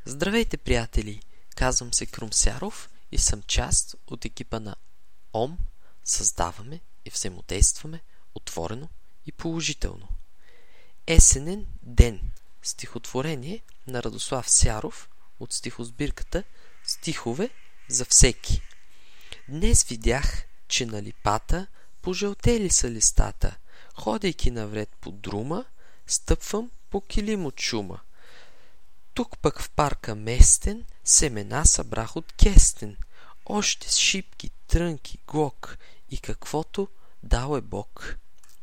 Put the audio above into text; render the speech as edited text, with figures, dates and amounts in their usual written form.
Здравейте, приятели! Казвам се Крум Сяров и съм част от екипа на ОМ. Създаваме и взаимодействаме отворено и положително. Есенен ден. Стихотворение на Радослав Сяров от стихосбирката Стихове за всеки. Днес видях, че на липата пожълтели са листата. Ходейки навред по друма, стъпвам по килим от шума. Тук пък в парка местен семена събрах от кестен. Още с шипки, трънки, глок и каквото дал е Бог.